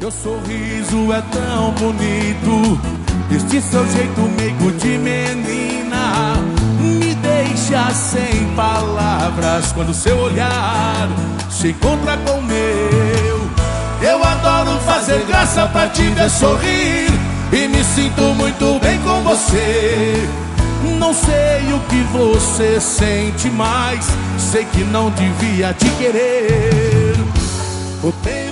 Teu sorriso é tão bonito, este seu jeito meigo de menina me deixa sem palavras quando seu olhar se encontra com o meu. Eu adoro fazer graça pra te ver sorrir e me sinto muito bem com você. Não sei o que você sente, mas sei que não devia te querer. O tempo